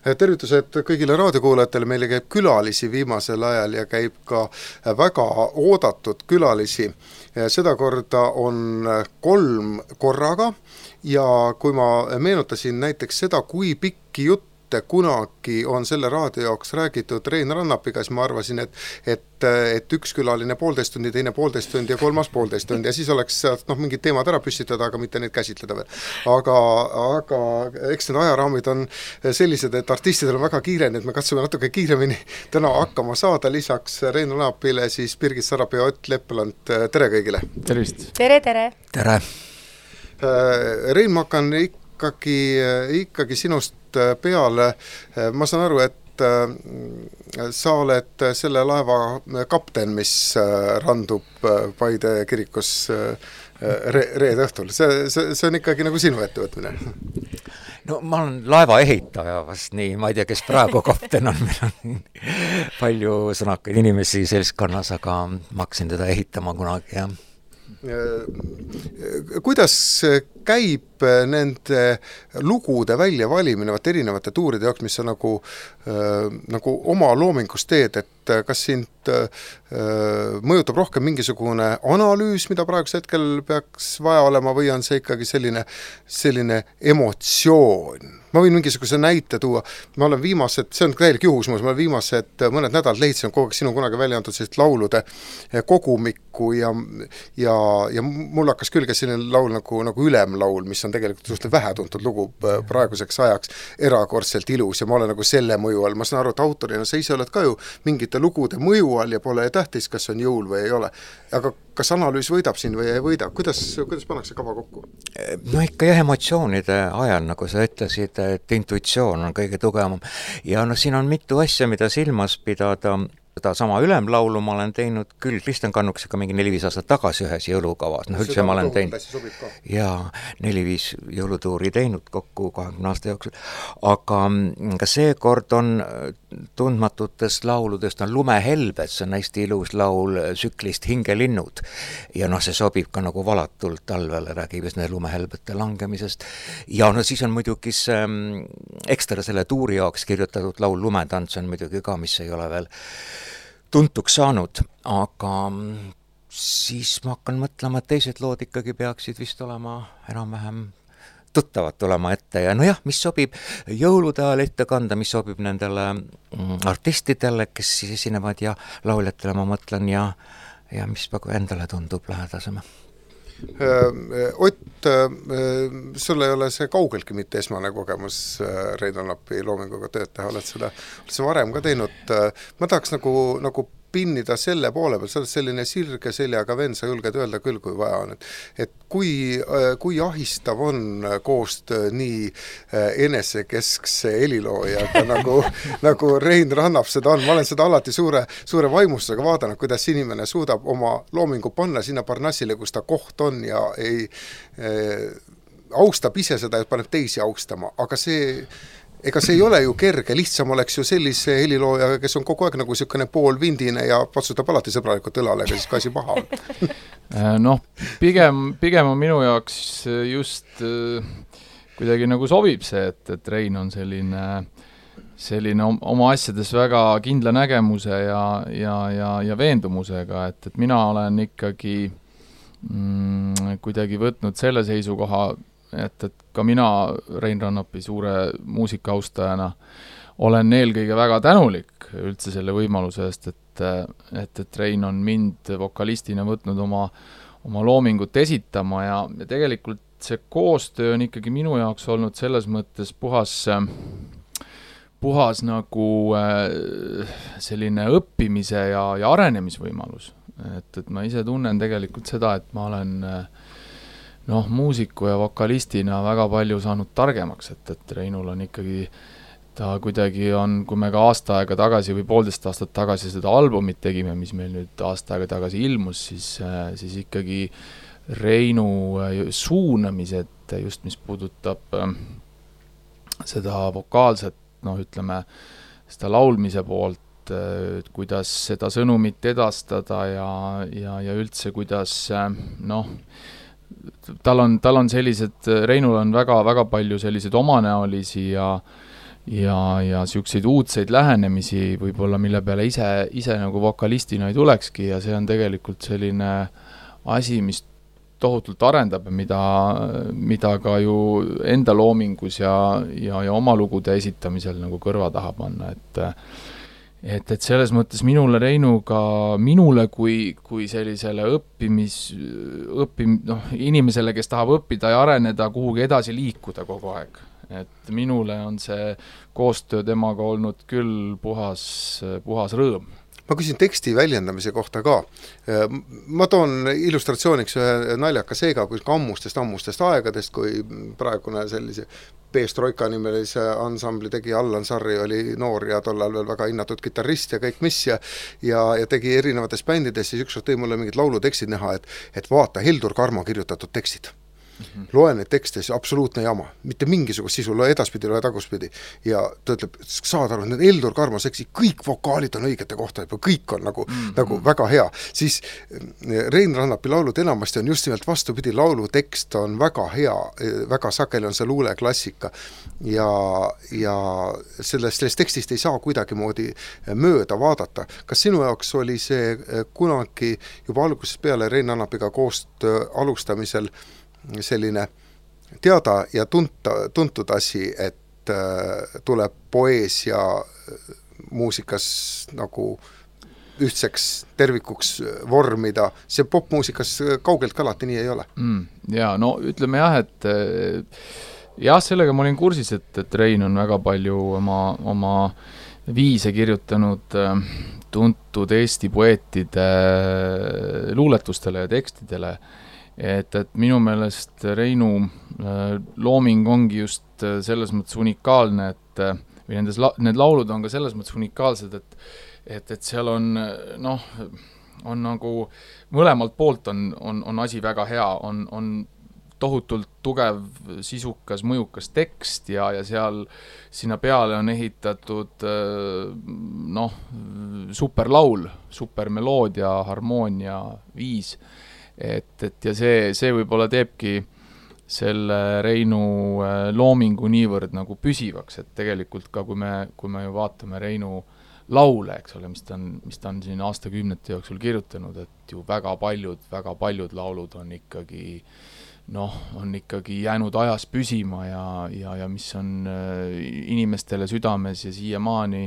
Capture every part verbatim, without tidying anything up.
Tervitused kõigile raadiokuulajatele, meile käib külalisi viimasel ajal ja käib ka väga oodatud külalisi. Seda korda on kolm korraga ja kui ma meenutasin näiteks seda, kui pikki jutt kunagi on selle raadio jaoks räägitud Rein Rannapiga, siis ma arvasin, et, et, et üks külaline poolteist tundi, teine poolteist tundi ja kolmas poolteist tundi ja siis oleks noh, mingid teemad ära püstitada, aga mitte neid käsitleda veel. Aga, aga eks need ajaraamid on sellised, et artistidel on väga kiire, et me katsume natuke kiiremini täna hakkama saada. Lisaks Rein Rannapile siis Birgit Sarapea ja Ott Leppeland. Tere kõigile! Tervist! Tere, tere! Tere! Rein, ma hakkan ikkagi, ikkagi sinust peale. Ma saan aru, et sa oled selle laeva kapten, mis randub Paide kirikus re- reede õhtul. See, see, see on ikkagi nagu sinu ettevõtmine. No ma olen laeva ehitaja vast nii, ma ei tea, kes praegu kapten on, meil on palju sõnakaid inimesi seltskonnas, aga ma hakkasin teda ehitama kunagi, jah. Kuidas käib nende lugude välja valimine vaat erinevate tuuride jaoks, mis on nagu, nagu oma loomingus teed, et kas sind mõjutab rohkem mingisugune analüüs, mida praegusel hetkel peaks vaja olema, või on see ikkagi selline, selline emotsioon? Ma võin mingisuguse näite tuua. Ma olen viimased, see on täielik juhusmus, ma olen viimased mõned nädalad lehitsin kogu aeg sinu kunagi välja antud sellist laulude kogumikku ja, ja, ja mul hakkas külge selline laul nagu, nagu Ülemlaul, mis on tegelikult suhteliselt vähetuntud lugu praeguseks ajaks, erakordselt ilus ja ma olen nagu selle mõju all. Ma saan aru, et autorina sa ise oled ka ju mingite lugude mõju all ja pole tähtis, kas on jõul või ei ole. Aga kas analüüs võidab siin või ei võida? Kuidas, kuidas pannakse kava kokku? No ikka jah, emotsioonide ajal, nagu sa ütlesid, et intuitsioon on kõige tugevam. Ja no siin on mitu asja, mida silmas pidada. Seda sama Ülemlaulu ma olen teinud küll Kristjan Kannuksega mingi neli-viis aastat tagasi ühes jõulukavas. No üldse ma olen teinud ja neli-viis jõulutuuri teinud kokku kahekümne aasta jooksul. Aga ka see kord on tundmatutest lauludest on Lumehelbed, see on hästi ilus laul tsüklist Hingelinnud. Ja noh, see sobib ka nagu valatult talvele, räägib nende lumehelbete langemisest. Ja no siis on muidugi see ekstra selle tuuri jaoks kirjutatud laul Lumetants on muidugi ka, mis ei ole veel tuntuks saanud, aga siis ma hakkan mõtlema, et teised lood ikkagi peaksid vist olema enam-vähem tuttavad tulema ette ja nojah, mis sobib jõulude ajal ette kanda, mis sobib nendele artistidele, kes siis esinevad ja lauljatele ma mõtlen ja, ja mis endale tundub lähedasema. Ott, sul ei ole see kaugeltki mitte esmane kogemus Rein Rannapi loominguga tööd teha, oled seda, oled seda varem ka teinud. Ma tahaks nagu, nagu pinnida selle poole peal, sa oled selline sirge seljaga vend, sa julged öelda küll, kui vaja on. Et, et kui, kui ahistav on koostöö nii enesekeskse heliloojaga nagu, nagu Rein Rannap seda on. Ma olen seda alati suure, suure vaimustusega vaadanud, kuidas inimene suudab oma loomingu panna sinna Parnassile, kus ta koht on ja ei eh, austab ise seda, et paneb teisi austama. Aga see ega see ei ole ju kerge, lihtsam oleks ju sellise heliloojaga, kes on kogu aeg nagu niisugune poolvindine ja patsutab alati sõbralikult õlale, aga siis ka asi paha on. Noh, pigem, pigem on minu jaoks just kuidagi nagu sobib see, et, et Rein on selline, selline oma asjades väga kindla nägemuse ja, ja, ja, ja veendumusega, et, et mina olen ikkagi mm, kuidagi võtnud selle seisukoha, et, et ka mina Rein Rannapi suure muusikaustajana olen eelkõige väga tänulik üldse selle võimaluse eest, et, et, et Rein on mind vokalistina võtnud oma, oma loomingut esitama ja, ja tegelikult see koostöö on ikkagi minu jaoks olnud selles mõttes puhas, puhas nagu selline õppimise ja, ja arenemisvõimalus. Et, et ma ise tunnen tegelikult seda, et ma olen noh, muusiku ja vokalistina väga palju saanud targemaks, et, et Reinul on ikkagi, ta kuidagi on, kui me ka aasta aega tagasi või poolteist aastat tagasi seda albumit tegime, mis meil nüüd aasta aega tagasi ilmus, siis, siis ikkagi Reinu suunamised, just mis puudutab seda vokaalset, noh ütleme, seda laulmise poolt, kuidas seda sõnumit edastada ja, ja, ja üldse kuidas, noh, tal on, tal on sellised, Reinul on väga, väga palju sellised omanäolisi ja, ja, ja siukseid uudseid lähenemisi võib-olla, mille peale ise, ise nagu vokalistina ei tulekski ja see on tegelikult selline asi, mis tohutult arendab, mida, mida ka ju enda loomingus ja, ja, ja oma lugude esitamisel nagu kõrva taha panna, et et, et selles mõttes minule Reinuga, minule kui, kui sellisele õppimis, õppim, noh, inimesele, kes tahab õppida ja areneda, kuhugi edasi liikuda kogu aeg. Et minule on see koostöö temaga olnud küll puhas, puhas rõõm. Ma küsin teksti väljendamise kohta ka. Ma toon illustratsiooniks ühe naljaka seega, kui ammustest ammustest aegadest, kui praegune sellise Peestroika nimelise ansambli tegi Allan Sarri, oli noor ja tollal veel väga hinnatud kitarrist ja kõik mis ja, ja, ja tegi erinevates bändides, siis ükskord tõi mulle mingid laulutekstid näha, et, et vaata Heldur Karmo kirjutatud tekstid. Mm-hmm. Loen neid tekste, see absoluutne jama, mitte mingisugust sisu, loe edaspidi, loe taguspidi ja ta ütleb, saad aru, need Heldur Karmo seksi, kõik vokaalid on õigete kohta, kõik on nagu, mm-hmm. nagu väga hea, siis Rein Rannapi laulud enamasti on just nimelt vastupidi, laulu tekst on väga hea, väga sageli on see luule klassika ja, ja sellest, sellest tekstist ei saa kuidagi moodi mööda vaadata. Kas sinu jaoks oli see kunagi juba algusest peale Rein Rannapiga koostöö alustamisel selline teada ja tunta, tuntud asi, et äh, tuleb poeesia muusikas nagu ühtseks tervikuks vormida, see popmuusikas kaugelt ka alati nii ei ole. Mm, ja no ütleme jah, et jah, sellega ma olin kursis, et, et Rein on väga palju oma, oma viise kirjutanud tuntud Eesti poeetide luuletustele ja tekstidele. Et, et minu meelest Reinu looming ongi just selles mõttes unikaalne, et või nendes, need laulud on ka selles mõttes unikaalsed, et, et, et seal on, noh, on nagu mõlemalt poolt on, on, on asi väga hea, on, on tohutult tugev, sisukas, mõjukas tekst ja, ja seal sinna peale on ehitatud noh, superlaul, supermeloodia, harmoonia, viis. Et, et ja see, see võib-olla teebki selle Reinu loomingu niivõrd nagu püsivaks, et tegelikult ka kui me, kui me ju vaatame Reinu laule, eks ole, mis ta on, mis ta on siin aastakümnete jooksul kirjutanud, et ju väga paljud, väga paljud laulud on ikkagi noh, on ikkagi jäänud ajas püsima ja, ja, ja mis on inimestele südames ja siiamaani,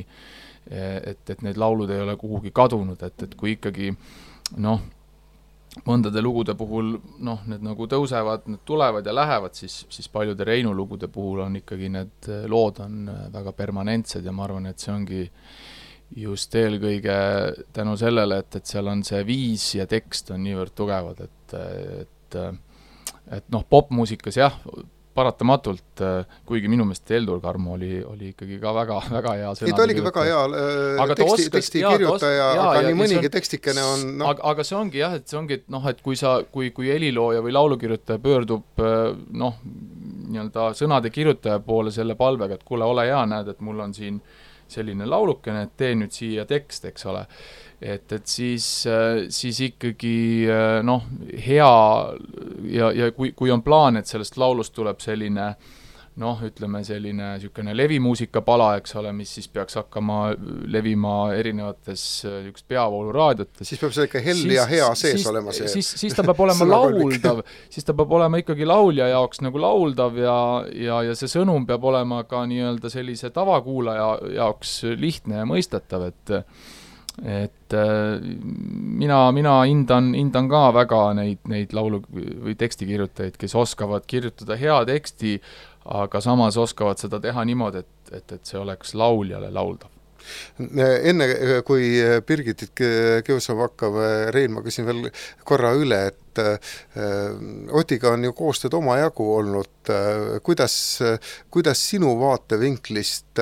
et, et need laulud ei ole kuhugi kadunud, et, et kui ikkagi noh, mõndade lugude puhul, noh, need nagu tõusevad, need tulevad ja lähevad, siis, siis paljude Reinu lugude puhul on ikkagi need lood on väga permanentsed ja ma arvan, et see ongi just eelkõige tänu sellele, et, et seal on see viis ja tekst on niivõrd tugevad, et, et, et noh, popmuusikas jah, paratamatult, kuigi minu meelest Heldur Karmo oli, oli ikkagi ka väga, väga hea sõna. Ei, ta oligi väga hea äh, teksti, oskas, teksti jaa, kirjutaja, os, jaa, aga nii mõnigi on, tekstikene on... No. Aga, aga see ongi jah, et see ongi, et noh, et kui sa, kui, kui helilooja või laulukirjutaja pöördub noh, nii-öelda sõnade kirjutaja poole selle palvega, et kuule, ole hea, näed, et mul on siin selline laulukene, et tee nüüd siia tekst, eks ole. Et, et siis, siis ikkagi noh, hea ja, ja kui, kui on plaan, et sellest laulust tuleb selline noh, ütleme selline sükene levimuusika pala, eks ole, mis siis peaks hakkama levima erinevates üks peavooluraadiotes. Siis peab see ikka hell ja hea sees siis, olema see. Siis, siis ta peab olema lauldav, siis ta peab olema ikkagi laulja jaoks nagu lauldav ja, ja, ja see sõnum peab olema ka nii-öelda sellise tavakuulaja jaoks lihtne ja mõistatav, et et mina, mina hindan, hindan ka väga neid, neid laulu või tekstikirjutajaid, kes oskavad kirjutada hea teksti, aga samas oskavad seda teha niimoodi, et, et, et see oleks lauljale lauldav. Enne kui Birgitit kiusama hakkab Rein, ma küsin veel korra üle, et Otiga on ju koostööd omajagu olnud. Kuidas, kuidas sinu vaatevinklist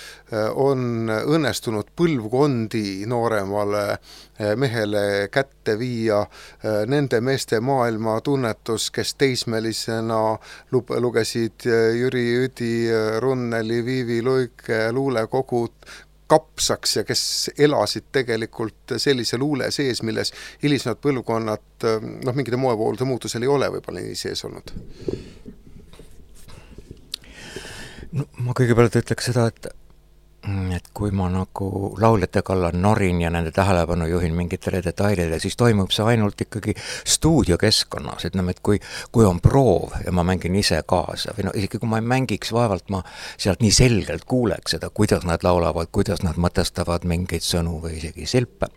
on õnnestunud põlvkondi nooremale mehele kätte viia nende meeste maailma tunnetus, kes teismelisena lugesid Jüri Üdi, Runneli, Viivi Luike luulekogud kapsaks ja kes elasid tegelikult sellise luule sees, milles hilisnevad põlvkonnad, noh, mingide moevoolude muutusel ei ole võib-olla nii sees olnud? No, ma kõigepealt ütleks seda, et et kui ma nagu lauljate kallal norin ja nende tähelepanu juhin mingitele detailidele, siis toimub see ainult ikkagi stuudiokeskkonnas, ütleme, et kui, kui on proov ja ma mängin ise kaasa või no isegi kui ma ei mängiks, vaevalt ma sealt nii selgelt kuuleks seda, kuidas nad laulavad, kuidas nad mõtestavad mingeid sõnu või isegi silpe.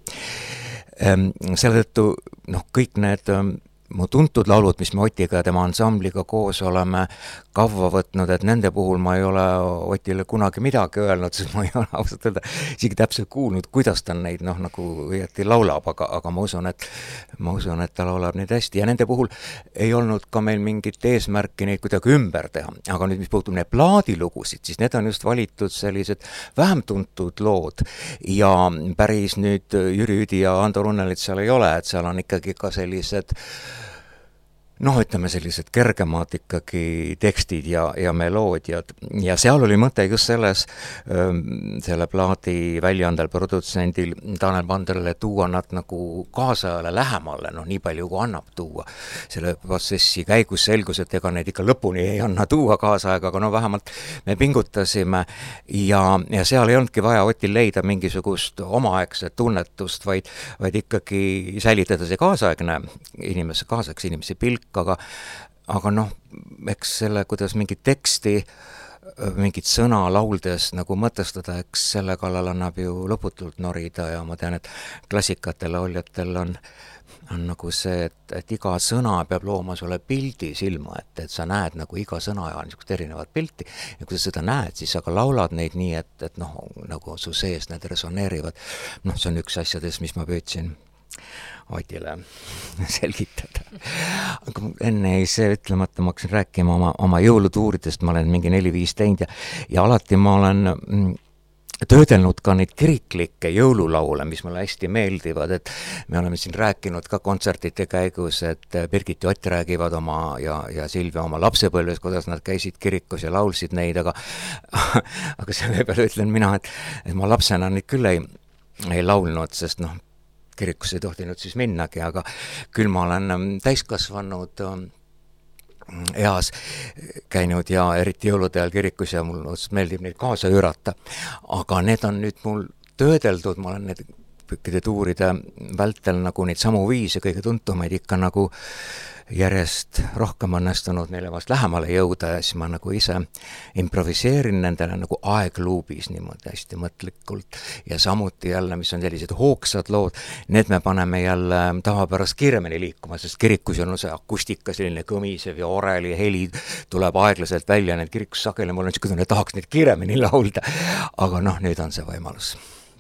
Selle tõttu noh, kõik need mu tuntud laulud, mis me Otiga ja tema ansambliga koos oleme kavva võtnud, et nende puhul ma ei ole Otile kunagi midagi öelnud, sest ma ei ole ausalt öelda isegi täpselt kuulnud, kuidas ta neid noh, nagu õieti laulab, aga, aga ma usun, et ma usun, et ta laulab neid hästi ja nende puhul ei olnud ka meil mingit eesmärki neid kuidagi ümber teha, aga nüüd, mis puutub neid plaadilugusid, siis need on just valitud sellised vähem tuntud lood ja päris nüüd Jüri Üdi ja Ando Runnelit seal ei ole, et seal on ikkagi ka sellised noh, ütleme sellised kergemad ikkagi tekstid ja, ja meloodiad ja seal oli mõte just selles selle plaadi väljaandel produtsendil Tanel Panderile tuua nad nagu kaasajale lähemale, noh nii palju kui annab tuua. Selle protsessi käigus selgus, et ega neid ikka lõpuni ei anna tuua kaasaega, aga no vähemalt me pingutasime ja, ja seal ei olnudki vaja Otil leida mingisugust omaaegset tunnetust, vaid, vaid ikkagi säilitada see kaasaegne inimese, kaasaks inimese pilk, aga, aga noh, eks selle, kuidas mingit teksti, mingit sõna lauldes nagu mõtestada, eks selle kallal annab ju lõputult norida ja ma tean, et klassikatel lauljatel on, on nagu see, et, et iga sõna peab looma sulle pildi silma, et, et sa näed nagu iga sõna ja niisugust erinevat pilti ja kui sa seda näed, siis sa ka laulad neid nii, et, et noh, nagu su sees need resoneerivad. Noh, see on üks asjadest, mis ma püüdsin Otile selgitada. Aga enne ei see ütlemata, ma hakkasin rääkima oma, oma jõulutuuridest, ma olen mingi neli-viis teinud ja, ja alati ma olen töödelnud ka neid kiriklikke jõululaule, mis mulle hästi meeldivad, et me oleme siin rääkinud ka kontsertide käigus, et Birgit ja Ott räägivad oma ja, ja Silvia oma lapsepõlves, kuidas nad käisid kirikus ja laulsid neid, aga aga selle peale ütlen mina, et, et ma lapsena neid küll ei, ei laulnud, sest noh, kirikus ei tohtinud siis minnagi, aga küll ma olen täiskasvanud eas käinud ja eriti jõulude ajal kirikus ja mul meeldib neid kaasa üürata. Aga need on nüüd mul töödeldud, ma olen need kõikide tuuride vältel nagu neid samu viise kõige tuntumaid ikka nagu järjest rohkem õnnestunud neile vast lähemale jõuda ja siis ma nagu ise improviseerin nendele nagu aegluubis niimoodi hästi mõtlikult ja samuti jälle, mis on sellised hoogsad lood, need me paneme jälle tavapärast kiiremini liikuma, sest kirikus on see akustika, selline kõmisev ja oreli heli tuleb aeglaselt välja, need kirikus sageli mul on niisugune, tahaks neid kiiremini laulda, aga noh, nüüd on see võimalus.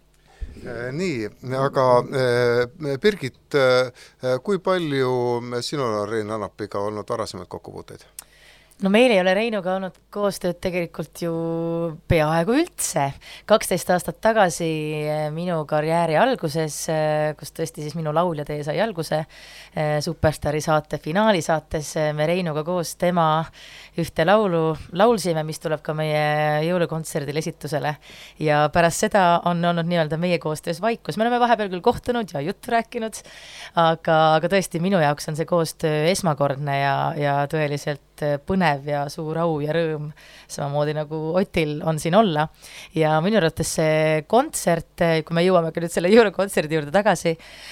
Nii, aga Birgit, kui palju sinul on Rein Annapiga olnud varasemaid kokkupuuteid? No meil ei ole Reinuga olnud koostööd tegelikult ju peaaegu üldse. kaksteist aastat tagasi minu karjääri alguses, kus tõesti siis minu lauljatee sai alguse, Superstaari saate finaali saates me Reinuga koos tema ühte laulu laulsime, mis tuleb ka meie jõulukontserdil esitusele. Ja pärast seda on olnud nii-öelda meie koostöös vaikus. Me oleme vahepeal küll kohtunud ja juttu rääkinud, aga, aga tõesti minu jaoks on see koostöö esmakordne ja, ja tõeliselt põnev ja suur au ja rõõm, samamoodi nagu Otil on siin olla. Ja minu arvates see kontsert, kui me jõuame ka nüüd selle jõulukontserdi juurde tagasi,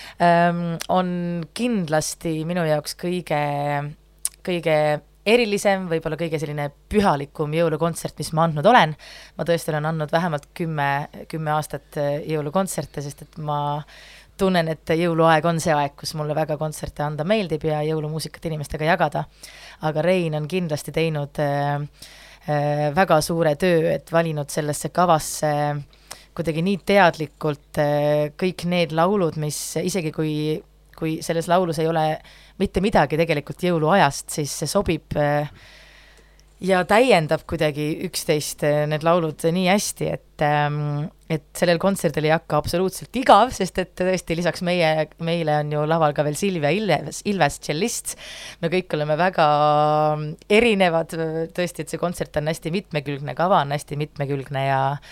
on kindlasti minu jaoks kõige, kõige erilisem, võib-olla kõige selline pühalikum jõulukontsert, mis ma andnud olen. Ma tõesti olen andnud vähemalt kümme, kümme aastat jõulukontserte, sest et ma tunnen, et jõuluaeg on see aeg, kus mulle väga kontserte anda meeldib ja jõulumuusikat inimestega jagada. Aga Rein on kindlasti teinud äh, äh, väga suure töö, et valinud sellesse kavasse kuidagi nii teadlikult äh, kõik need laulud, mis isegi kui, kui selles laulus ei ole mitte midagi tegelikult jõuluajast, siis see sobib äh, ja täiendab kuidagi üksteist need laulud nii hästi, et, et sellel kontserdil ei hakka absoluutselt igav, sest et tõesti lisaks meie, meile on ju laval ka veel Silvia Ilves, Ilves tšellist. Me kõik oleme väga erinevad, tõesti, et see kontsert on hästi mitmekülgne, kava on hästi mitmekülgne ja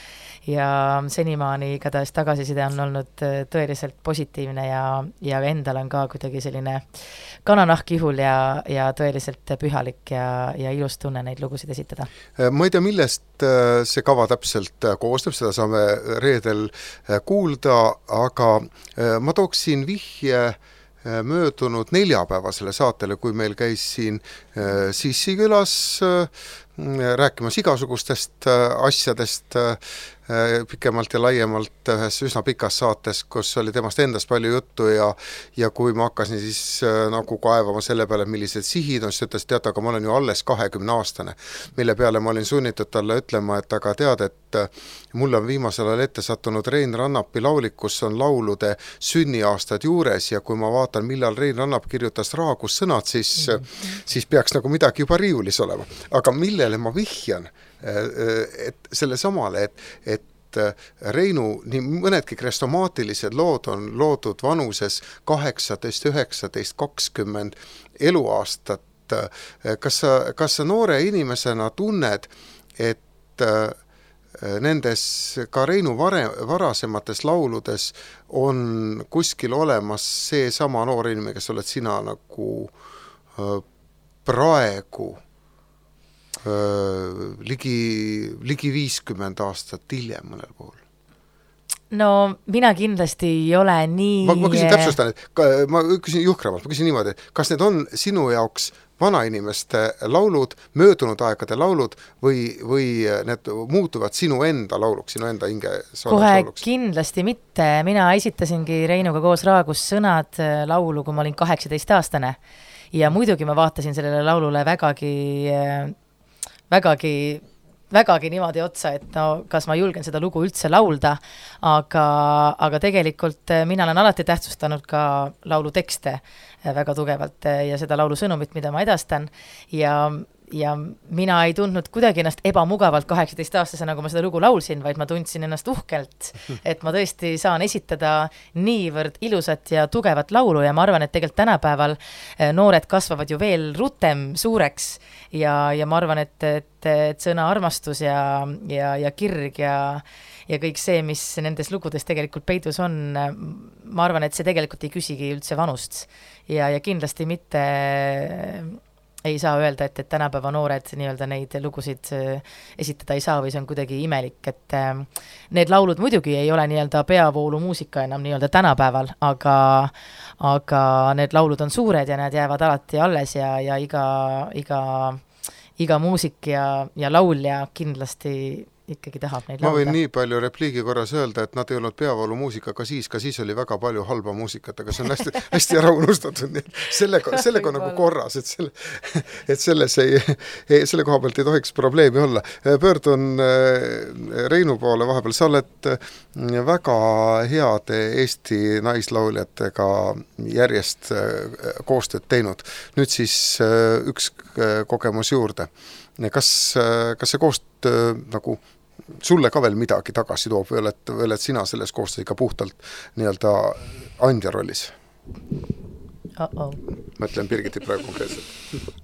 ja senimaani igatahes tagasiside on olnud tõeliselt positiivne ja, ja endal on ka kuidagi selline kananahk ihul ja, ja tõeliselt pühalik ja, ja ilus tunne neid lugusid esitada. Ma ei tea, millest see kava täpselt koosneb, seda saame reedel kuulda, aga ma tooksin vihje möödunud neljapäevasele saatele, kui meil käis siin Sissi külas rääkimas igasugustest asjadest pikemalt ja laiemalt ühes üsna pikas saates, kus oli temast endast palju juttu ja ja kui ma hakkasin siis nagu kaevama selle peale, millised sihid on, siis ütles, tead, aga ma olen ju alles kahekümne aastane, mille peale ma olin sunnitud talle ütlema, et aga tead, et mulle on viimasel ajal ette sattunud Rein Rannapi laulik, kus on laulude sünniaastad juures ja kui ma vaatan, millal Rein Rannap kirjutas Raagus sõnad, siis, mm-hmm. siis peaks nagu midagi juba riiulis olema. Aga millele ma vihjan, et selle samale, et, et Reinu nii mõnedki krestomaatilised lood on loodud vanuses kaheksateist, üheksateist, kakskümmend eluaastat. Kas sa, kas sa noore inimesena tunned, et nendes ka Reinu vare, varasemates lauludes on kuskil olemas see sama noor inimene, kes oled sina nagu praegu ligi, ligi viiskümmend aastat hiljem mõnel puhul? No mina kindlasti ei ole nii... Ma, ma küsin täpsustan, et ma küsin juhkramalt, ma küsin niimoodi, et kas need on sinu jaoks vanainimeste laulud, möödunud aegade laulud või, või need muutuvad sinu enda lauluks, sinu enda hinge kohe lauluks? Kindlasti mitte. Mina esitasingi Reinuga koos Raagus sõnad laulu, kui ma olin kaheksateist aastane ja muidugi ma vaatasin sellele laulule vägagi vägagi, vägagi niimoodi otsa, et no kas ma julgen seda lugu üldse laulda, aga, aga tegelikult mina olen alati tähtsustanud ka laulu tekste väga tugevalt ja seda laulu sõnumit, mida ma edastan ja, ja mina ei tundnud kuidagi ennast ebamugavalt kaheksateist aastasena, kui ma seda lugu laulsin, vaid ma tundsin ennast uhkelt, et ma tõesti saan esitada niivõrd ilusat ja tugevat laulu ja ma arvan, et tegelikult tänapäeval noored kasvavad ju veel rutem suureks ja, ja ma arvan, et, et, et sõna armastus ja, ja, ja kirg ja, ja kõik see, mis nendes lugudes tegelikult peidus on, ma arvan, et see tegelikult ei küsigi üldse vanust ja, ja kindlasti mitte ei saa öelda, et, et tänapäeva noored nii-öelda neid lugusid esitada ei saa või see on kuidagi imelik, et need laulud muidugi ei ole nii-öelda peavoolu muusika enam nii-öelda tänapäeval, aga, aga need laulud on suured ja need jäävad alati alles ja, ja iga, iga, iga muusik ja, ja laulja kindlasti ikkagi tahab neid ma laulda. võin nii palju repliigi korras öelda, et nad ei olnud peavoolu muusika ka siis, ka siis oli väga palju halba muusikat, aga see on hästi, hästi ära unustatud, nii et sellega, sellega on nagu korras, et, selle, et selles ei, ei, selle koha pealt ei tohiks probleemi olla. Pöördun Reinu poole vahepeal, sa oled väga heade Eesti naislauljatega järjest koostööd teinud. Nüüd siis üks kogemus juurde. Kas, kas see koostöö nagu sulle ka veel midagi tagasi toob või oled, või oled sina selles koostöös ikka puhtalt nii-öelda andja rollis? Uh-oh. Mõtlen Birgitit praegu konkreetselt.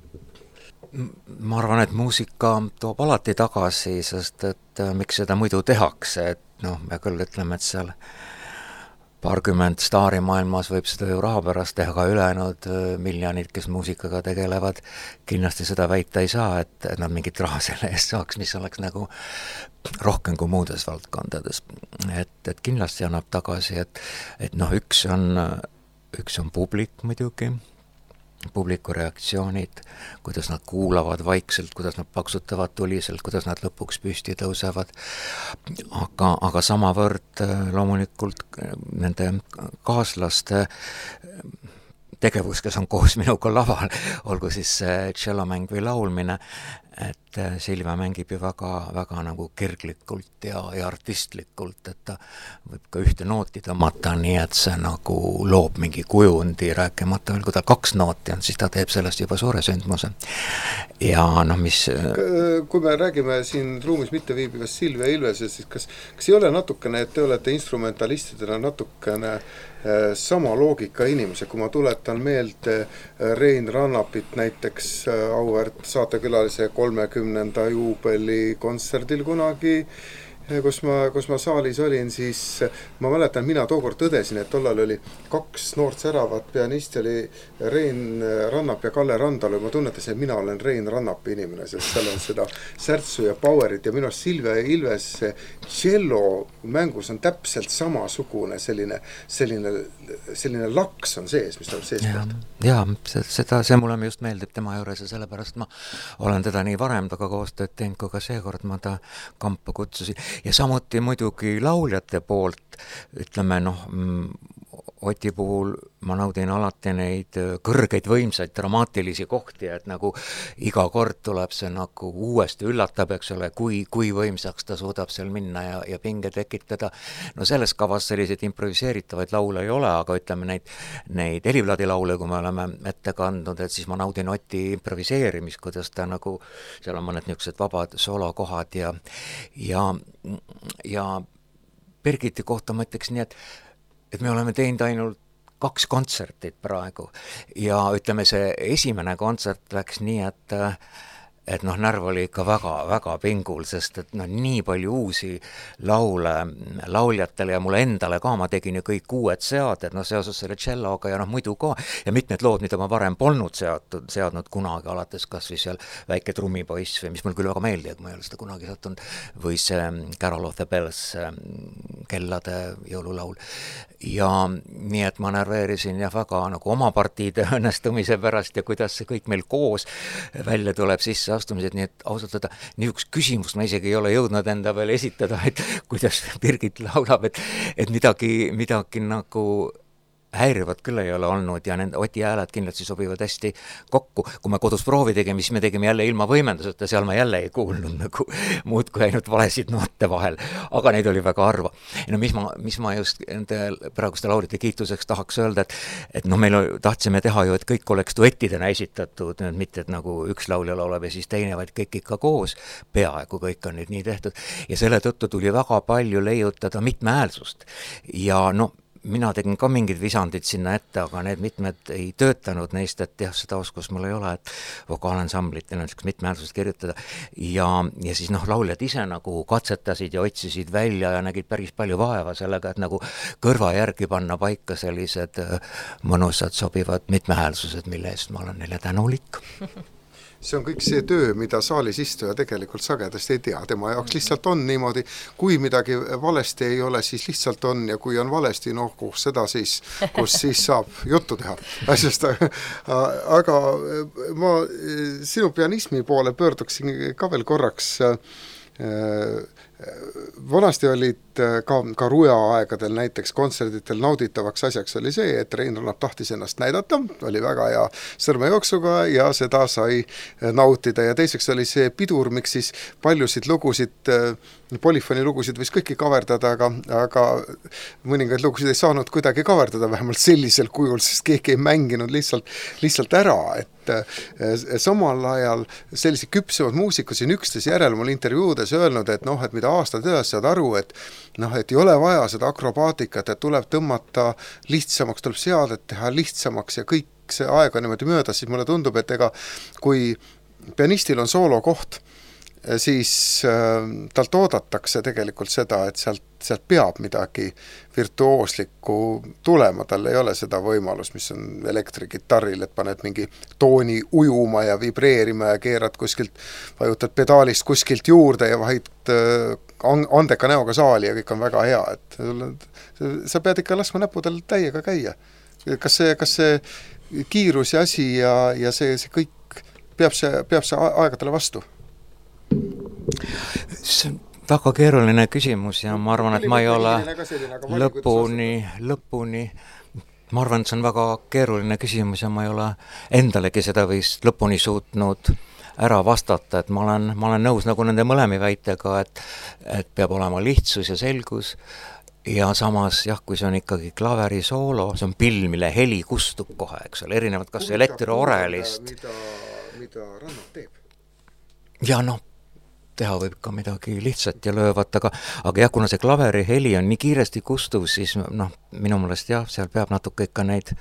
Ma arvan, et muusika toob alati tagasi, sest et miks seda muidu tehakse, et noh, me küll ütleme, et seal paarkümmend staari maailmas võib seda ju raha pärast teha, ka ülejäänud miljonid, kes muusikaga tegelevad, kindlasti seda väita ei saa, et nad mingit raha selle eest saaks, mis oleks nagu rohkem kui muudes valdkondades. Et, et kindlasti annab tagasi, et, et noh, üks on, üks on publik muidugi, publiku reaktsioonid, kuidas nad kuulavad vaikselt, kuidas nad paksutavad tuliselt, kuidas nad lõpuks püsti tõusevad, aga, aga samavõrd loomulikult nende kaaslaste tegevus, kes on koos minuga laval, olgu siis tšellomäng või laulmine, et Silvia mängib ju väga, väga nagu kirglikult ja, ja artistlikult, et ta võib ka ühte nooti tõmmata, nii et see nagu loob mingi kujundi, rääkimata veel, kui ta kaks nooti on, siis ta teeb sellest juba suure sündmuse. Ja noh, mis... Kui me räägime siin ruumis mitte viibivast Silvia Ilvesest, siis kas, kas ei ole natukene, et te olete instrumentalistidena natukene sama loogika inimese, kui ma tuletan meelde Rein Rannapit näiteks auväärt saatekülalise kolmekümnenda juubeli kontserdil kunagi kus ma, kus ma saalis olin, siis ma mäletan, mina tookord tõdesin, et tollal oli kaks noort säravat pianisti, oli Rein Rannap ja Kalle Randalu. Ma tunnetasin, et mina olen Rein Rannapi inimene, sest seal on seda särtsu ja powerit ja minu Silve Ilves cello mängus on täpselt samasugune selline, selline, selline laks on sees, mis tuleb sees pealt. Jaa, seda, see mulle just meeldib tema juures ja sellepärast ma olen teda nii varem taga koostööd teinud, kui ka seekord ma ta kampa kutsusin. Ja samuti muidugi lauljate poolt, ütleme noh, Oti puhul ma naudin alati neid kõrgeid võimsaid dramaatilisi kohti, et nagu iga kord tuleb see nagu uuesti üllatab, eks ole, kui, kui võimsaks ta suudab seal minna ja, ja pinge tekitada. No selles kavas selliseid improviseeritavaid laule ei ole, aga ütleme neid, neid Helivladi laule, kui me oleme ette kandnud, et siis ma naudin Oti improviseerimist, kuidas ta nagu, seal on mõned niisugused vabad soolokohad ja, ja, ja Birgiti kohta ma ütleks nii, et et me oleme teinud ainult kaks kontsertit praegu ja ütleme, see esimene kontsert läks nii, et et noh, närv oli ikka väga, väga pingul, sest et noh, nii palju uusi laule lauljatele ja mulle endale ka, ma tegin ju kõik uued seaded, noh, seoses selle celloga ja noh, muidu ka, ja mitmed lood, mida ma varem polnud seatud, seadnud kunagi, alates kas või seal Väike trummipoiss või mis mul küll väga meeldib, ma ei ole seda kunagi sattunud, või see Carol of the Bells, kellade jõululaul. Ja nii, et ma närveerisin ja väga nagu oma partiide õnnestumise pärast ja kuidas see kõik meil koos välja tuleb sisse astumised, nii et ausalt öelda, niisugust küsimust ma isegi ei ole jõudnud enda veel esitada, et kuidas Birgit laulab, et, et midagi, midagi nagu häirivad küll ei ole olnud ja nende Oti hääled kindlasti sobivad hästi kokku. Kui me kodus proovi tegime, siis me tegime jälle ilma võimenduseta, seal ma jälle ei kuulnud nagu muud kui ainult valesid noote vahel, aga neid oli väga harva. No mis ma, mis ma just nende praeguste laulite kiituseks tahaks öelda, et, et no meil tahtsime teha ju, et kõik oleks duettidena esitatud, mitte et nagu üks laulja laulab ja siis teine, vaid kõik ikka koos, peaaegu kõik on nüüd nii tehtud ja selle tõttu tuli väga palju leiutada mitmehäälsust ja no mina tegin ka mingid visandid sinna ette, aga need mitmed ei töötanud neist, et jah, seda oskus mul ei ole, et vokaalansamblit ja näiteks mitmehäälsust kirjutada ja, ja siis noh, lauljad ise nagu katsetasid ja otsisid välja ja nägid päris palju vaeva sellega, et nagu kõrva järgi panna paika sellised mõnusad sobivad mitmehäälsused, mille eest ma olen neile tänulik. See on kõik see töö, mida saalis istuja tegelikult sagedasti ei tea. Tema jaoks lihtsalt on niimoodi, kui midagi valesti ei ole, siis lihtsalt on ja kui on valesti, noh, kus seda siis, kus siis saab juttu teha asjast. Aga ma sinu pianismi poole pöörduksin ka veel korraks. Vanasti olid ka, ka ruja aegadel näiteks kontserditel nauditavaks asjaks oli see, et Rein Rannap tahtis ennast näidata, oli väga hea sõrmejooksuga ja seda sai nautida ja teiseks oli see pidur, miks siis paljusid lugusid, polüfoni lugusid võis kõiki kaverdada, aga, aga mõningaid lugusid ei saanud kuidagi kaverdada vähemalt sellisel kujul, sest keegi ei mänginud lihtsalt, lihtsalt ära, et samal ajal sellise küpsemad muusikud siin üksteise järel mul intervjuudes öelnud, et noh, et mida aastad edasi saad aru, et noh, et ei ole vaja seda akrobaatikat, et tuleb tõmmata lihtsamaks, tuleb seadet teha lihtsamaks ja kõik see aeg on niimoodi möödas, siis mulle tundub, et ega kui pianistil on soolokoht, siis äh, talt oodatakse tegelikult seda, et sealt, sealt peab midagi virtuooslikku tulema, tal ei ole seda võimalust, mis on elektrikitarril, et paned mingi tooni ujuma ja vibreerima ja keerad kuskilt, vajutad pedaalist kuskilt juurde ja vahid äh, andeka näoga saali ja kõik on väga hea, et sa pead ikka laskma näpudel täiega käia. Kas see, kas see kiirus ja asi ja, ja see, see kõik peab see, peab see aegadele vastu? See on väga keeruline küsimus ja ma arvan, et ma ei ole lõpuni, lõpuni, ma arvan, et see on väga keeruline küsimus ja ma ei ole endalegi seda vist lõpuni suutnud ära vastata, et ma olen, ma olen nõus nagu nende mõlemi väitega, et, et peab olema lihtsus ja selgus ja samas jah, kui see on ikkagi klaveri soolo, see on pill, mille heli kustub kohe, eks ole, erinevad kas elektriorelist. Mida, mida Rannap teeb? Ja noh, teha võib ka midagi lihtsat ja löövat, aga, aga jah, kuna see klaveri heli on nii kiiresti kustuv, siis noh, minu meelest jah, seal peab natuke ikka neid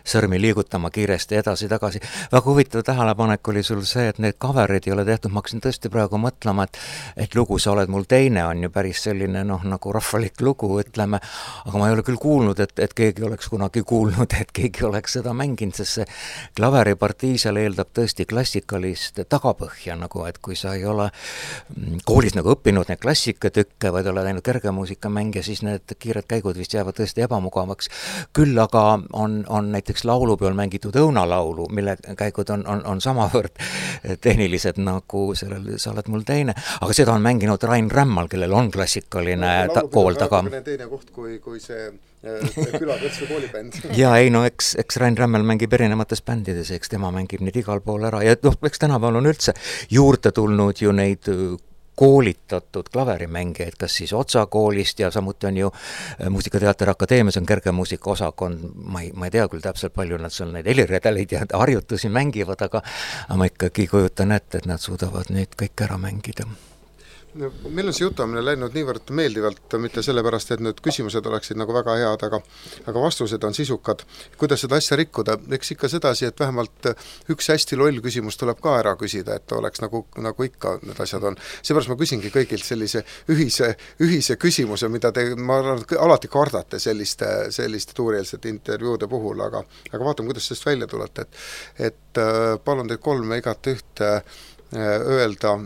sõrmi liigutama kiiresti edasi-tagasi. Väga huvitav tähelepanek oli sul see, et need coverid ei ole tehtud, ma hakkasin tõesti praegu mõtlema, et, et lugu Sa oled mul teine on ju päris selline noh, nagu rahvalik lugu, ütleme, aga ma ei ole küll kuulnud, et, et keegi oleks kunagi kuulnud, et keegi oleks seda mänginud, sest see klaveripartii seal eeldab tõesti klassikalist tagapõhja, nagu et kui sa ei ole koolis nagu õppinud need klassikatükke, vaid ole läinud kergemuusikamängija, siis need kiired käigud vist jäävad tõesti ebamugavaks. Küll aga on, on näiteks laulupeol mängitud õunalaulu, mille käigud on, on, on samavõrd tehnilised nagu sellel Sa oled mul teine, aga seda on mänginud Rain Rämmal, kellel on klassikaline no, ta, kool taga. Teine koht kui, kui see külatöts või koolibänd. ja ei no eks, eks Rain Rämmel mängib erinevates bändides, eks tema mängib neid igal pool ära ja noh, eks tänapäeval on üldse juurde tulnud ju neid koolitatud klaverimängijaid, kas siis Otsa koolist ja samuti on ju Muusikateatri Akadeemias on kergemuusika osakond, ma ei, ma ei tea küll täpselt palju nad seal neid heliredeleid ja harjutusi mängivad, aga ma ikkagi kujutan ette, et nad suudavad neid kõik ära mängida. No, meil on see jutamine läinud niivõrd meeldivalt, mitte sellepärast, et need küsimused oleksid nagu väga head, aga, aga vastused on sisukad. Kuidas seda asja rikkuda? Eks ikka sedasi, et vähemalt üks hästi loll küsimus tuleb ka ära küsida, et oleks nagu, nagu ikka need asjad on. Seepärast ma küsingi kõigilt sellise ühise, ühise küsimuse, mida te, ma alati kardate selliste, selliste tuurieelsete intervjuude puhul, aga, aga vaatame, kuidas sellest välja tulete. Et, et palun teid kolme igat ühte öelda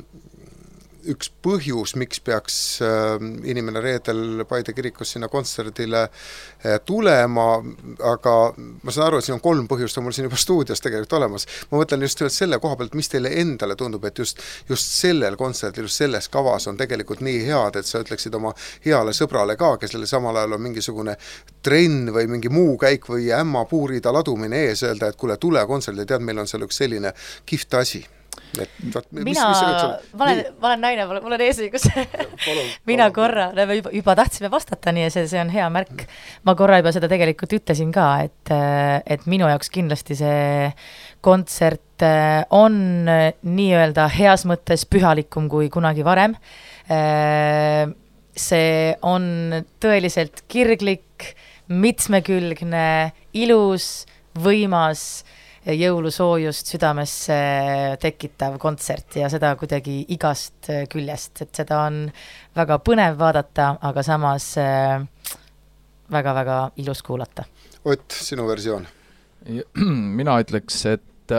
üks põhjus, miks peaks inimene reedel Paide kirikus sinna kontserdile tulema, aga ma saan aru, et siin on kolm põhjust, on mul siin juba stuudios tegelikult olemas. Ma mõtlen just selle koha pealt, mis teile endale tundub, et just, just sellel kontserdil, just selles kavas on tegelikult nii head, et sa ütleksid oma heale sõbrale ka, kes selle samal ajal on mingisugune trenn või mingi muu käik või ämma puurida ladumine ees, öelda, et kuule, tule kontserdile, tead, meil on seal üks selline kihvt asi. Et, vaat, mina, mis, mis ma, olen, ma olen naine, mul on eesõigus. mina palun. korra, juba, juba tahtsime vastata, nii see, see on hea märk. Ma korra juba seda tegelikult ütlesin ka, et, et minu jaoks kindlasti see kontsert on nii-öelda heas mõttes pühalikum kui kunagi varem. See on tõeliselt kirglik, mitmekülgne, ilus, võimas, jõulusoojust südamesse tekitav kontsert ja seda kuidagi igast küljest, et seda on väga põnev vaadata, aga samas väga-väga ilus kuulata. Ott, sinu versioon? Mina ütleks, et,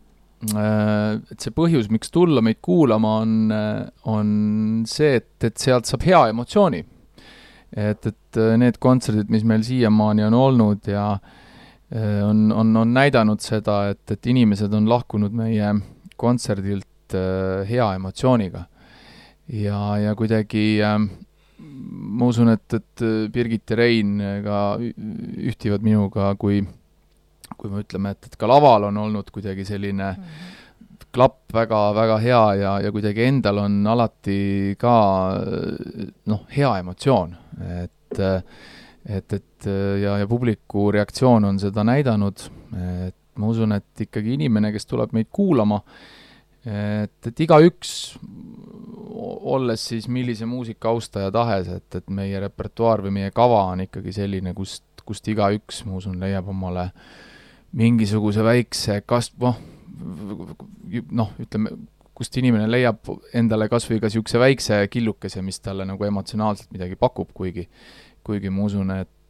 et see põhjus, miks tulla meid kuulama, on, on see, et, et sealt saab hea emotsiooni. Et, et need kontserdid, mis meil siiamaani on olnud ja On, on, on näidanud seda, et, et inimesed on lahkunud meie kontserdilt hea emotsiooniga. Ja, ja kuidagi ma usun, et, et Birgit ja Rein ka ühtivad minuga, kui, kui me ütleme, et, et ka laval on olnud kuidagi selline klapp väga, väga hea ja, ja kuidagi endal on alati ka noh, hea emotsioon. Et Et, et ja, ja publiku reaktsioon on seda näidanud, et ma usun, et ikkagi inimene, kes tuleb meid kuulama, et, et iga üks, olles siis millise muusika austaja tahes, et, et meie repertuaar või meie kava on ikkagi selline, kust, kust iga üks, ma usun, leiab omale mingisuguse väikse kasv, noh, noh, ütleme, kust inimene leiab endale kas või ka siukse väikse killukese, mis talle nagu emotsionaalselt midagi pakub, kuigi kuigi ma usun, et,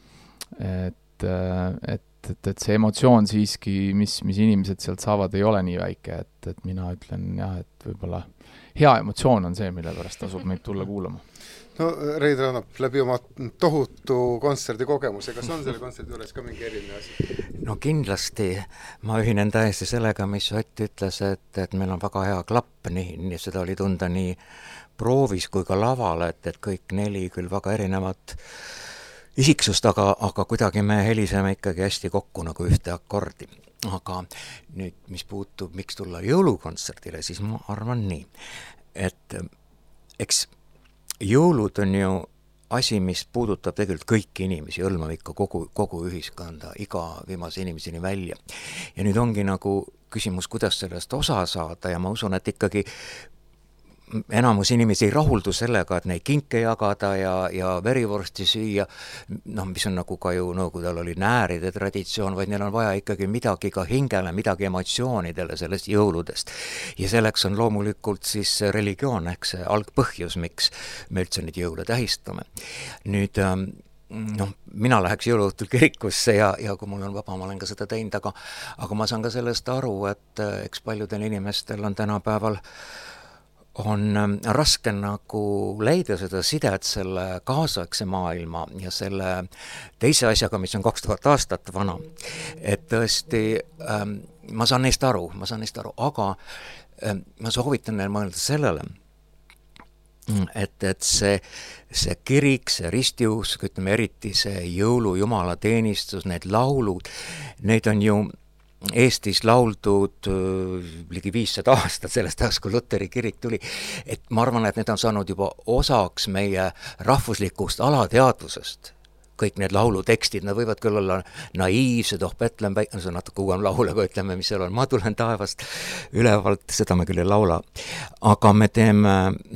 et, et, et, et see emotsioon siiski, mis, mis inimesed sealt saavad, ei ole nii väike, et, et mina ütlen jah, et võib-olla hea emotsioon on see, mille pärast tasub meid tulla kuulama. No Reid Rannap, läbi oma tohutu kontserdi kogemuse, kas on selle kontserdi juures ka mingi eriline asi? No kindlasti, ma ühinen täiesti sellega, mis Ott ütles, et, et meil on väga hea klapp, nii, nii seda oli tunda nii proovis kui ka laval, et, et kõik neli küll väga erinevat isiksust, aga, aga kuidagi me heliseme ikkagi hästi kokku nagu ühte akordi. Aga nüüd, mis puutub, miks tulla jõulukontserdile, siis ma arvan nii, et eks jõulud on ju asi, mis puudutab tegelikult kõiki inimesi, hõlmab ikka kogu, kogu ühiskonda, iga viimase inimeseni välja. Ja nüüd ongi nagu küsimus, kuidas sellest osa saada ja ma usun, et ikkagi enamus inimesi ei rahuldu sellega, et neid kinke jagada ja, ja verivorsti süüa, noh, mis on nagu ka ju nõukogudel oli nääride traditsioon, vaid neil on vaja ikkagi midagi ka hingele, midagi emotsioonidele sellest jõuludest. Ja selleks on loomulikult siis religioon ehk see algpõhjus, miks me üldse neid jõule tähistame. Nüüd noh, mina läheks jõuluõhtul kirikusse ja, ja kui mul on vaba, ma olen ka seda teinud, aga, aga ma saan ka sellest aru, et eks paljudel inimestel on tänapäeval on raske nagu leida seda sidet selle kaasaegse maailma ja selle teise asjaga, mis on kaks tuhat aastat vana. Et tõesti, ähm, ma saan neist aru, ma saan neist aru, aga ähm, ma soovitan neil mõelda sellele, et, et see, see kirik, see ristiusk, ütleme eriti see jõulu jumalateenistus, need laulud, need on ju Eestis lauldud ligi viissada aastat sellest ajast, kui Luteri kirik tuli, et ma arvan, et need on saanud juba osaks meie rahvuslikust alateadvusest. Kõik need laulutekstid, nad võivad küll olla naiivsed, oh Betlem, see on natuke uuem laul, aga ütleme, mis seal on, ma tulen taevast ülevalt, seda me küll ei laula. Aga me teeme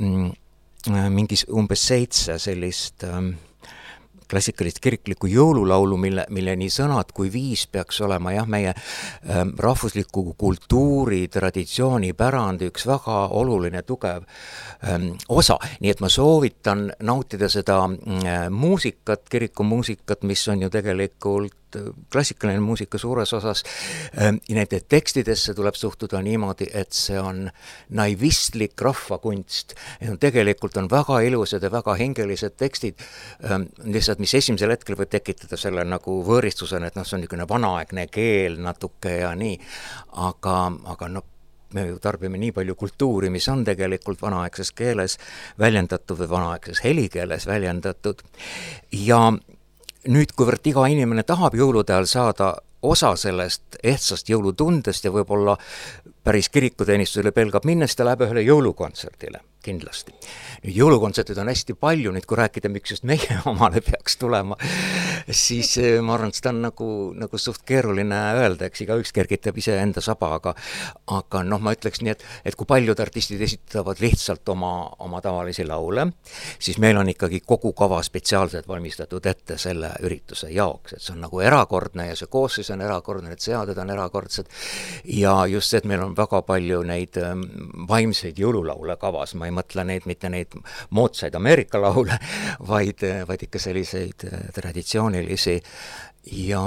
mingis umbes seitse sellist klassikalist kiriklikku jõululaulu, mille, mille nii sõnad kui viis peaks olema jah, meie ähm, rahvusliku kultuuri, traditsiooni pärandi üks väga oluline, tugev ähm, osa. Nii et ma soovitan nautida seda äh, muusikat, kirikumuusikat, mis on ju tegelikult klassikaline muusika suures osas. Nende tekstidesse tuleb suhtuda niimoodi, et see on naivistlik rahvakunst. Tegelikult on väga ilusad ja väga hingelised tekstid, lihtsalt mis esimesel hetkel võib tekitada selle nagu võõristusena, et noh, see on niisugune vanaaegne keel natuke ja nii, aga, aga noh, me ju tarbime nii palju kultuuri, mis on tegelikult vanaaegses keeles väljendatud või vanaaegses helikeeles väljendatud ja nüüd, kuivõrd iga inimene tahab jõulude ajal saada osa sellest ehtsast jõulutundest ja võib-olla päris kirikuteenistusele pelgab minna, siis ta läheb ühele jõulukontserdile, kindlasti. Nüüd jõulukontserdid on hästi palju, nüüd kui rääkida, miks just meie omale peaks tulema, siis ma arvan, et seda on nagu, nagu suht keeruline öelda, eks iga üks kergitab ise enda saba, aga, aga noh, ma ütleks nii, et, et kui paljud artistid esitavad lihtsalt oma, oma tavalisi laule, siis meil on ikkagi kogu kava spetsiaalselt valmistatud ette selle ürituse jaoks, et see on nagu erakordne ja see koosseis on erakordne, need seaded on erakordsed ja just see, et meil on väga palju neid vaimseid jõululaule kavas, ma ei mõtle neid, mitte neid moodsaid Ameerika laule, vaid, vaid ikka selliseid traditsioonilisi ja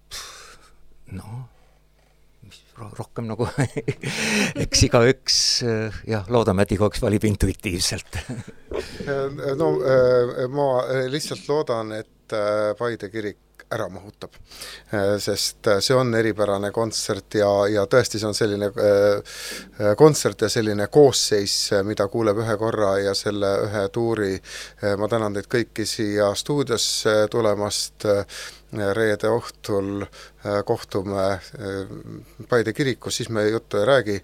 noh, rohkem nagu eks iga üks, jah, loodame, et igaüks valib intuitiivselt. No ma lihtsalt loodan, et Paide kirik ära mahutab, sest see on eripärane kontsert ja, ja tõesti see on selline kontsert ja selline koosseis, mida kuuleb ühe korra ja selle ühe tuuri. Ma tänan teid kõiki siia stuudiosse tulemast. Reede õhtul kohtume Paide kirikus, siis me juttu ei räägi.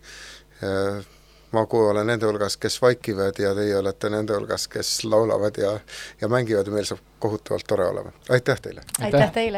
Ma kui olen nende hulgas, kes vaikivad ja teie olete nende hulgas, kes laulavad ja, ja mängivad ja meil saab kohutavalt tore olema. Aitäh teile! Aitäh teile!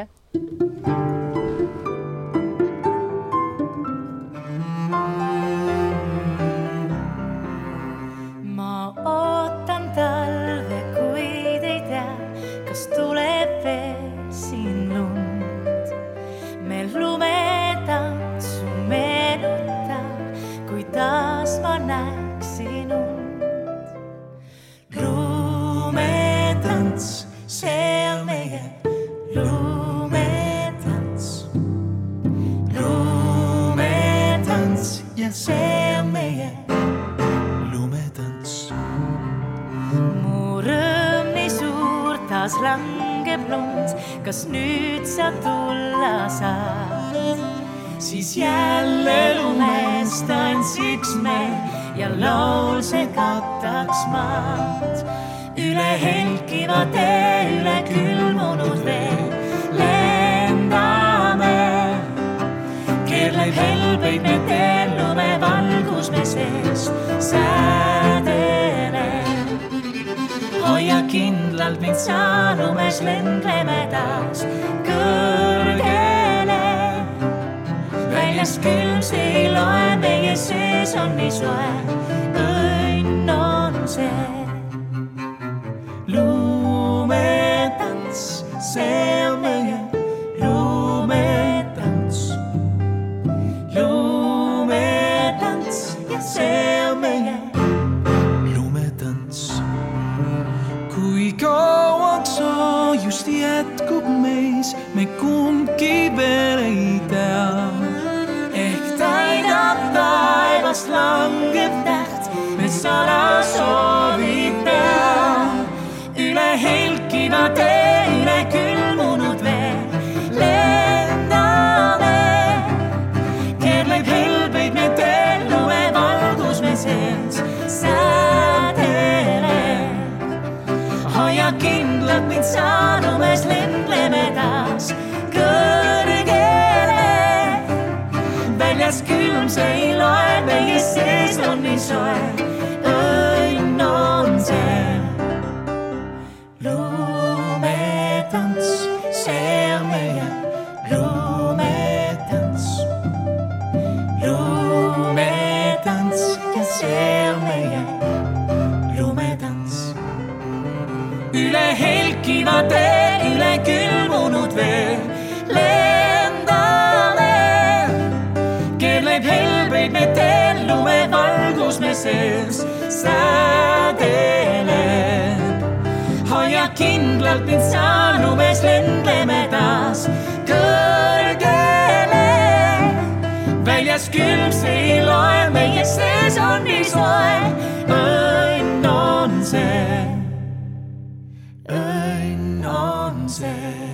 Ma ootan talve, kuid ei tea, kas tuleb veel siin lund. Me lumetantsu meenutab, kui taas ma näeksin und. Lumetants, see on meie lumetants. Lumetants ja see on meie lumetants. Mu rõõm nii suur, taas langeb lund, kas nüüd sa tulla saad? Siis jälle lumes tantsiks me ja laul see kataks maad. Üle helkiva tee, üle külmunud vee lendame. Keerleb helbeid me teel, lume valgus me sees säädeleb. Hoia kindlalt mind sa, lumes lengleme taas kõrgele. Väljas külm see ei loe, meie sees on nii soe. Õnn on see lumetants, see on meie lumetants, lumetants ja see on meie lumetants. Kui kauaks just jätkub meis, me kumbki veel ei tea. Ehk täidab taevast langeb täht, me sada soovid pea. Üle helkiva tee, üle külmunud vee lendame. Keerleb helbeid me tellume valgus me sees sädeleb. Hoia kindlalt mind saanumes lendleme taas kõrgele. Väljas külm see ei loe, meie sees on nii soe. Õnn on see lumetants, see on meie lumetants, lumetants ja see on meie lumetants. Üle helkiva tee, üle külmunud vee lendame. Keerleb helbeid me tellume valgus me sees sädeleb. Hoia kindlalt mind saanumes lendleme taas kõrgele. Väljas külm see ei loe, meie sees on nii soe. Õnn on see, õnn on see.